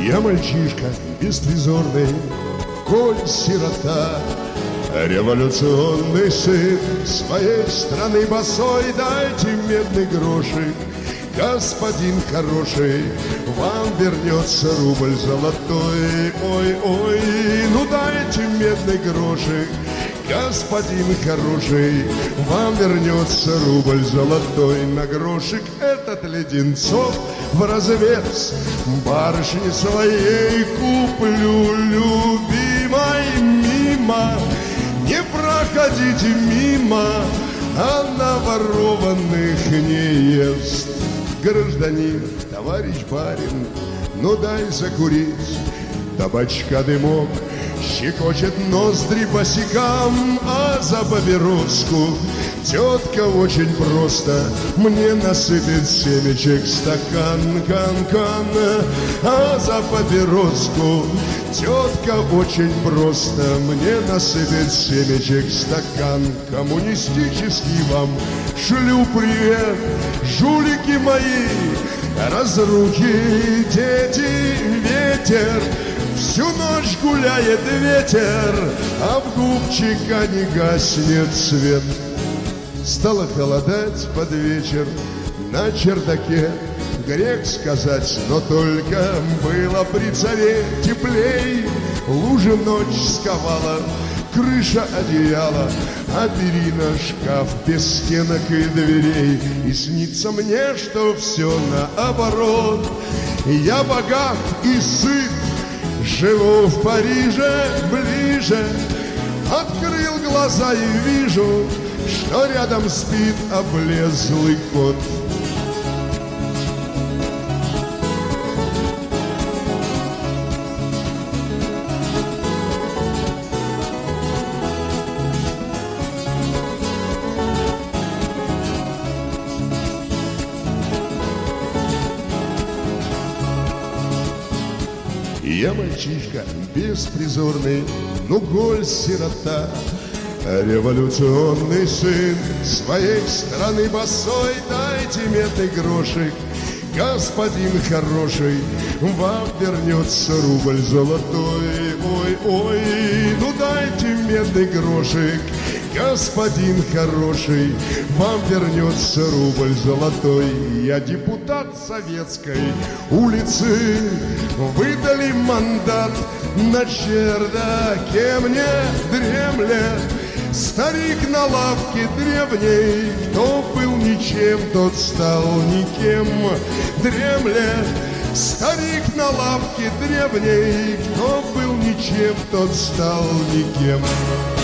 Я мальчишка беспризорный, коль сирота, революционный сын своей страны босой. Дайте медный грошик, господин хороший, вам вернется рубль золотой. Ой-ой, ну дайте медный грошик, господин хороший, вам вернется рубль золотой. На грошик этот леденцов в развес барышни своей куплю, любимой, мимо. Не проходите мимо, а наворованных не ест. Гражданин, товарищ барин, ну дай закурить. Табачка дымок щекочет ноздри босикам, а за папироску тетка очень просто мне насыпет семечек стакан, кан-кан. А за папироску тетка очень просто мне насыпет семечек стакан. Коммунистический вам шлю привет, жулики мои, разруки, дети, ветер. Всю ночь гуляет ветер, а в губчика не гаснет свет. Стало холодать под вечер на чердаке. Грех сказать, но только было при царе теплей. Лужи ночь сковала, крыша одеяла, а перина шкаф без стенок и дверей. И снится мне, что все наоборот. Я богат и сыт, живу в Париже ближе. Открыл глаза и вижу, что рядом спит облезлый кот. Я мальчишка беспризорный, ну голь сирота, революционный сын своей страны босой. Дайте медный грошик, господин хороший, вам вернется рубль золотой. Ой-ой, ну дайте медный грошик, господин хороший, вам вернется рубль золотой. Я депутат советской улицы, выдали мандат, на чердаке мне дремлет старик на лавке древней. Кто был ничем, тот стал никем. Дремлет старик на лавке древней. Кто был ничем, тот стал никем.